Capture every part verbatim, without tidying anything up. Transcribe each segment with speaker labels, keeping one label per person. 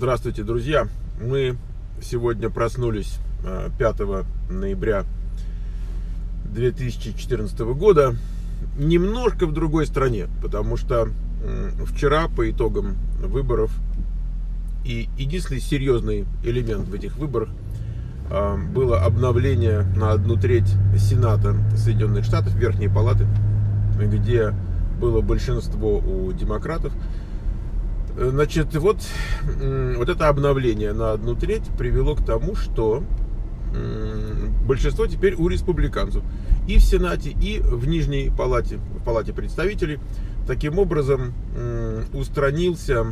Speaker 1: Здравствуйте, друзья! Мы сегодня проснулись пятого ноября две тысячи четырнадцатого года немножко в другой стране, потому что вчера по итогам выборов и единственный серьезный элемент в этих выборах было обновление на одну треть Сената Соединенных Штатов, Верхней Палаты, где было большинство у демократов. Значит, вот, вот это обновление на одну треть привело к тому, что большинство теперь у республиканцев и в Сенате, и в Нижней Палате, в Палате представителей. Таким образом устранился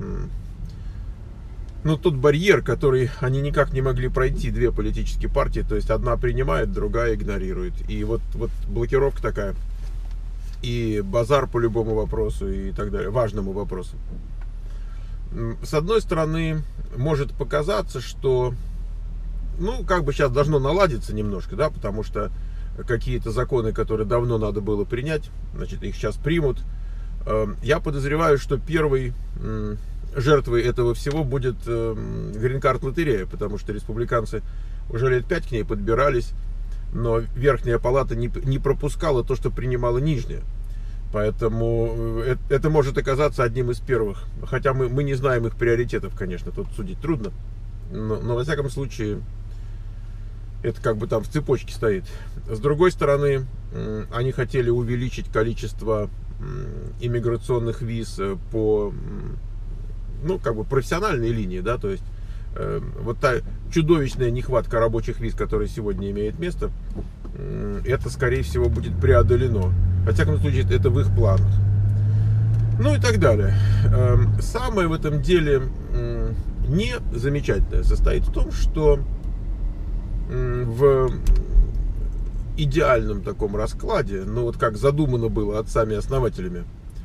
Speaker 1: ну, тот барьер, который они никак не могли пройти, две политические партии, то есть одна принимает, другая игнорирует. И вот, вот блокировка такая, и базар по любому вопросу и так далее, важному вопросу. С одной стороны, может показаться, что, ну, как бы сейчас должно наладиться немножко, да, потому что какие-то законы, которые давно надо было принять, значит, их сейчас примут. Я подозреваю, что первой жертвой этого всего будет грин-карт лотерея, потому что республиканцы уже лет пять к ней подбирались, но Верхняя Палата не, не пропускала то, что принимала Нижняя. Поэтому это может оказаться одним из первых. Хотя мы, мы не знаем их приоритетов, конечно, тут судить трудно. Но, но во всяком случае, это как бы там в цепочке стоит. С другой стороны, они хотели увеличить количество иммиграционных виз по, ну, как бы профессиональной линии, да, то есть вот та чудовищная нехватка рабочих виз, которая сегодня имеет место, это, скорее всего, будет преодолено. Во всяком случае, это в их планах. Ну и так далее. Самое в этом деле не замечательное состоит в том, что в идеальном таком раскладе, ну вот как задумано было отцами-основателями,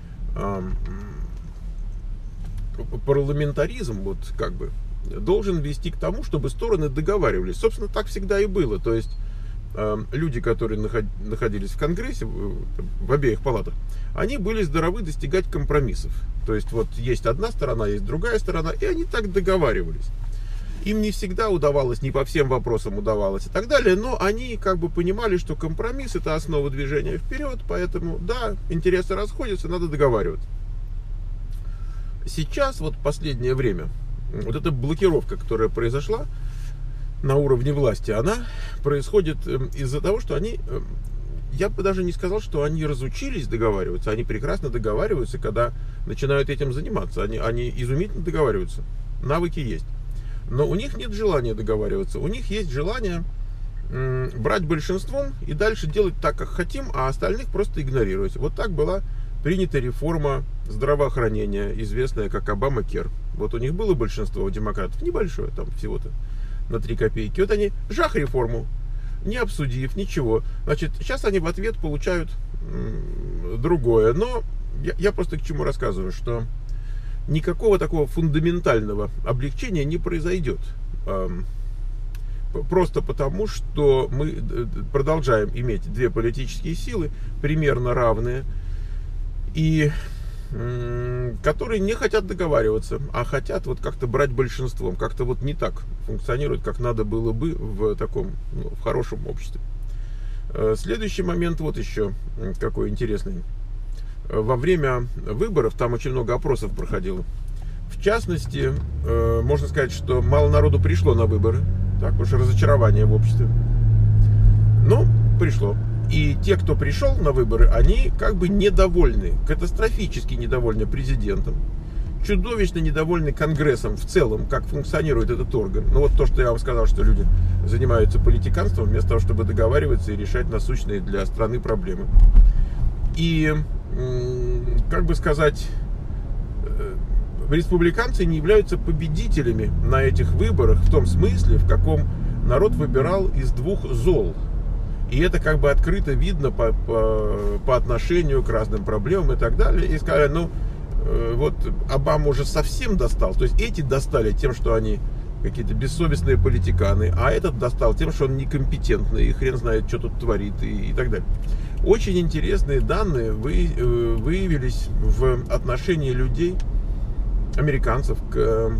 Speaker 1: парламентаризм вот как бы должен вести к тому, чтобы стороны договаривались. Собственно, так всегда и было. То есть люди, которые находились в Конгрессе, в обеих палатах, они были здоровы достигать компромиссов. То есть вот есть одна сторона, есть другая сторона, и они так договаривались. Им не всегда удавалось, не по всем вопросам удавалось и так далее, но они как бы понимали, что компромисс — это основа движения вперед, поэтому, да, интересы расходятся, надо договариваться. Сейчас, вот последнее время, вот эта блокировка, которая произошла на уровне власти, она происходит из-за того, что они, я бы даже не сказал, что они разучились договариваться, они прекрасно договариваются, когда начинают этим заниматься, они, они изумительно договариваются, навыки есть, но у них нет желания договариваться, у них есть желание брать большинством и дальше делать так, как хотим, а остальных просто игнорировать. Вот так была принята реформа здравоохранения, известная как Обама-Кер. Вот у них было большинство у демократов, небольшое, там всего-то на три копейки. Вот они, жах, реформу, не обсудив, ничего. Значит, сейчас они в ответ получают м, другое. Но я, я просто к чему рассказываю, что никакого такого фундаментального облегчения не произойдет. Эм, просто потому, что мы продолжаем иметь две политические силы, примерно равные, и которые не хотят договариваться, а хотят вот как-то брать большинством, как-то вот не так функционирует, как надо было бы в таком, ну, в хорошем обществе. Следующий момент вот еще какой интересный. Во время выборов там очень много опросов проходило. В частности, можно сказать, что мало народу пришло на выборы, так уж разочарование в обществе. Но пришло. И те, кто пришел на выборы, они как бы недовольны, катастрофически недовольны президентом, чудовищно недовольны Конгрессом в целом, как функционирует этот орган. Ну вот то, что я вам сказал, что люди занимаются политиканством вместо того, чтобы договариваться и решать насущные для страны проблемы. И, как бы сказать, республиканцы не являются победителями на этих выборах в том смысле, в каком народ выбирал из двух зол. И это как бы открыто видно по, по, по отношению к разным проблемам и так далее. И сказали, ну, э, вот Обама уже совсем достал. То есть эти достали тем, что они какие-то бессовестные политиканы, а этот достал тем, что он некомпетентный, и хрен знает, что тут творит, и, и так далее. Очень интересные данные вы, э, выявились в отношении людей, американцев, к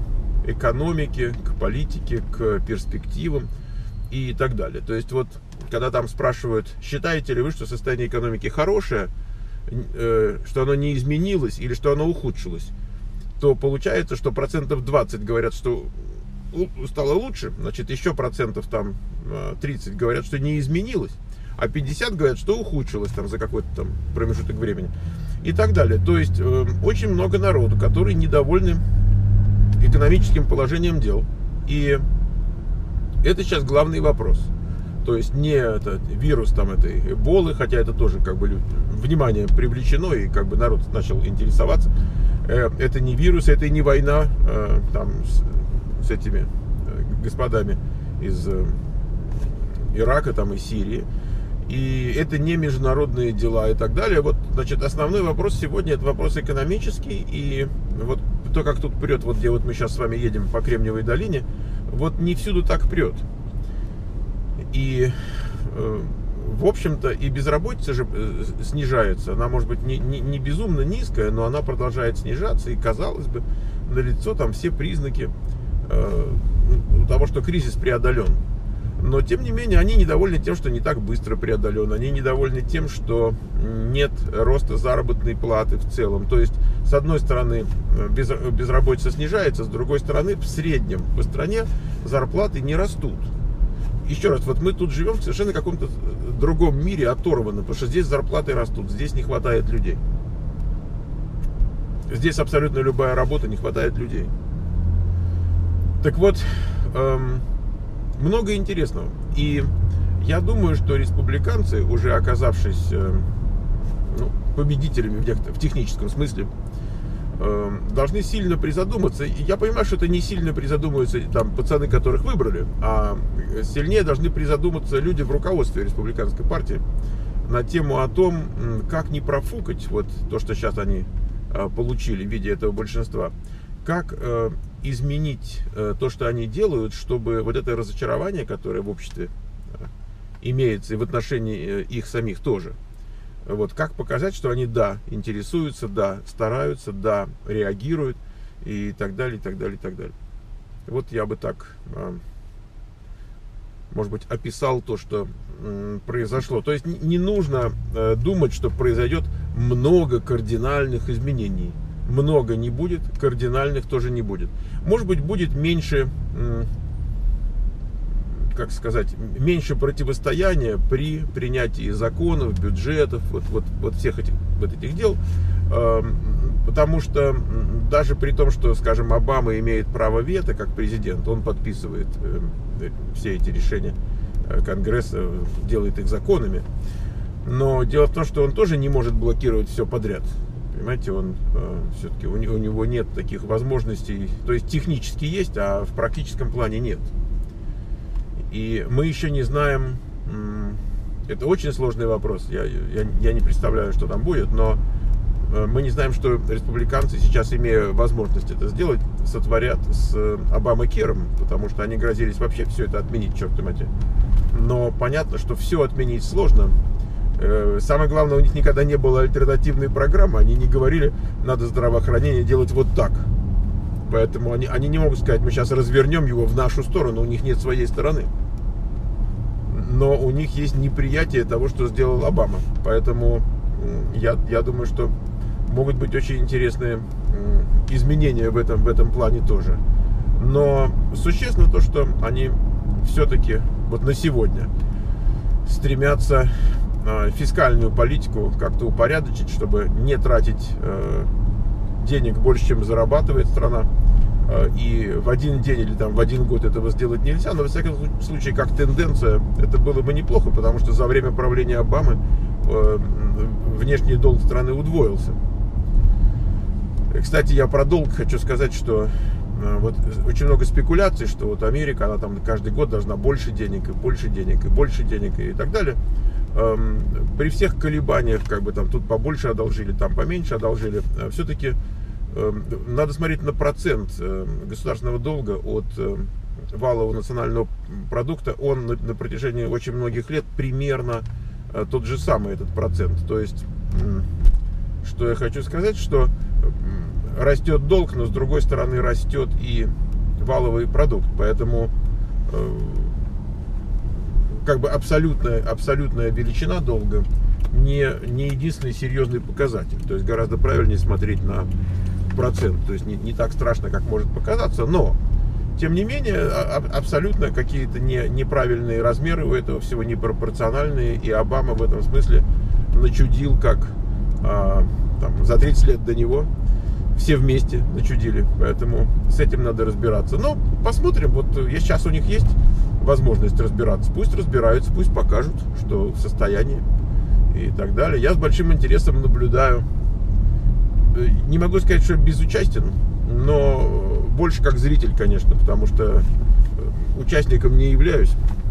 Speaker 1: экономике, к политике, к перспективам и так далее. То есть вот, когда там спрашивают, считаете ли вы, что состояние экономики хорошее, э, что оно не изменилось или что оно ухудшилось, то получается, что процентов двадцать говорят, что стало лучше, значит, еще процентов там тридцать говорят, что не изменилось, а пятьдесят говорят, что ухудшилось там за какой-то там промежуток времени и так далее. То есть э, очень много народу, которые недовольны экономическим положением дел. И это сейчас главный вопрос. То есть не этот вирус там этой эболы, хотя это тоже как бы внимание привлечено и как бы народ начал интересоваться. Э, это не вирус, это и не война э, там с, с этими господами из э, Ирака там и Сирии. И это не международные дела и так далее. Вот, значит, основной вопрос сегодня — это вопрос экономический. И вот то, как тут прет, вот где вот мы сейчас с вами едем по Кремниевой долине, вот не всюду так прет. И, э, в общем-то, и безработица же снижается. Она, может быть, не, не, не безумно низкая, но она продолжает снижаться. И, казалось бы, налицо там все признаки э, того, что кризис преодолен. Но, тем не менее, они недовольны тем, что не так быстро преодолен. Они недовольны тем, что нет роста заработной платы в целом. То есть, с одной стороны, безработица снижается, с другой стороны, в среднем по стране зарплаты не растут. Еще раз, вот мы тут живем в совершенно каком-то другом мире, оторванно, потому что здесь зарплаты растут, здесь не хватает людей. Здесь абсолютно любая работа, не хватает людей. Так вот, эм, много интересного. И я думаю, что республиканцы, уже оказавшись э, ну, победителями в, в техническом смысле, э, должны сильно призадуматься. И я понимаю, что это не сильно призадумываются там пацаны, которых выбрали, а сильнее должны призадуматься люди в руководстве республиканской партии на тему о том, как не профукать вот то, что сейчас они э, получили в виде этого большинства. Как э, изменить э, то, что они делают, чтобы вот это разочарование, которое в обществе э, имеется и в отношении э, их самих тоже, вот как показать, что они, да, интересуются, да, стараются, да, реагируют и так далее, и так далее, и так далее. Вот я бы так, э, может быть, описал то, что э, произошло. То есть не нужно э, думать, что произойдет много кардинальных изменений. Много не будет, кардинальных тоже не будет. Может быть, будет меньше, как сказать, меньше противостояния при принятии законов, бюджетов, вот, вот, вот всех этих, вот этих дел. Потому что даже при том, что, скажем, Обама имеет право вето как президент, он подписывает все эти решения Конгресса, делает их законами. Но дело в том, что он тоже не может блокировать все подряд. Понимаете, он э, все-таки у, у него нет таких возможностей. То есть технически есть, а в практическом плане нет. И мы еще не знаем. М, это очень сложный вопрос. Я, я, я не представляю, что там будет, но э, мы не знаем, что республиканцы сейчас, имея возможность это сделать, сотворят с Обама-Кером, потому что они грозились вообще все это отменить, черт матери. Но понятно, что все отменить сложно. Самое главное, у них никогда не было альтернативной программы. Они не говорили, надо здравоохранение делать вот так. Поэтому они, они не могут сказать, мы сейчас развернем его в нашу сторону. У них нет своей стороны. Но у них есть неприятие того, что сделал Обама. Поэтому я, я думаю, что могут быть очень интересные изменения в этом, в этом плане тоже. Но существенно то, что они все-таки вот на сегодня стремятся фискальную политику как-то упорядочить, чтобы не тратить э, денег больше, чем зарабатывает страна. Э, и в один день или там в один год этого сделать нельзя, но во всяком случае, как тенденция, это было бы неплохо, потому что за время правления Обамы э, внешний долг страны удвоился. Кстати, я про долг хочу сказать, что э, вот очень много спекуляций, что вот Америка, она там каждый год должна больше денег, и больше денег, и больше денег, и так далее. При всех колебаниях, как бы там тут побольше одолжили, там поменьше одолжили, все-таки надо смотреть на процент государственного долга от валового национального продукта. Он на протяжении очень многих лет примерно тот же самый, этот процент. То есть, что я хочу сказать, что растет долг, но с другой стороны растет и валовый продукт. Поэтому как бы абсолютная, абсолютная величина долга не, не единственный серьезный показатель. То есть гораздо правильнее смотреть на процент. То есть не, не так страшно, как может показаться, но тем не менее абсолютно какие-то не, неправильные размеры у этого всего, непропорциональные. И Обама в этом смысле начудил, как а, там, за тридцать лет до него все вместе начудили. Поэтому с этим надо разбираться. Но посмотрим. Вот сейчас у них есть возможность разбираться. Пусть разбираются, пусть покажут, что в состоянии и так далее. Я с большим интересом наблюдаю. Не могу сказать, что безучастен, но больше как зритель, конечно, потому что участником не являюсь.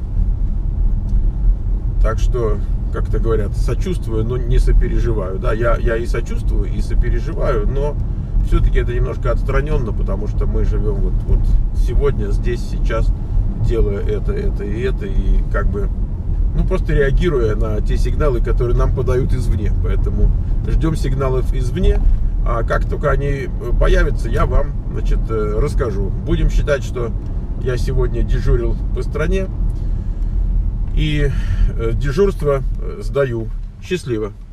Speaker 1: Так что, как это говорят, сочувствую, но не сопереживаю. Да, я, я и сочувствую, и сопереживаю, но все-таки это немножко отстраненно, потому что мы живем вот, вот сегодня, здесь, сейчас, делая это, это и это, и как бы, ну, просто реагируя на те сигналы, которые нам подают извне. Поэтому ждем сигналов извне, а как только они появятся, я вам, значит, расскажу. Будем считать, что я сегодня дежурил по стране, и дежурство сдаю. Счастливо!